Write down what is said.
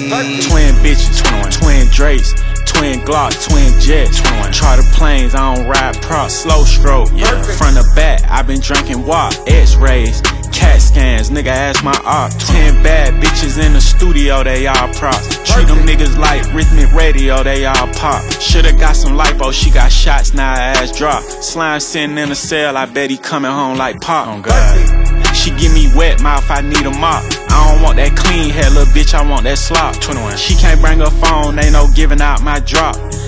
Twin bitches, twin Drakes, twin Glock, twin jets. Try the planes, I don't ride props, slow stroke. Front to back, I been drinking WAP, X-rays, CAT scans, nigga ask my op. 10 bad bitches in the studio, they all props. Treat them niggas like rhythmic radio, they all pop. Shoulda got some lipo, she got shots, now her ass drop. Slime sitting in the cell, I bet he coming home like pop. Oh God. She give me wet mouth, I need a mop. I don't want that clean hair, little bitch, I want that slop. 21. She can't bring her phone, ain't no giving out my drop.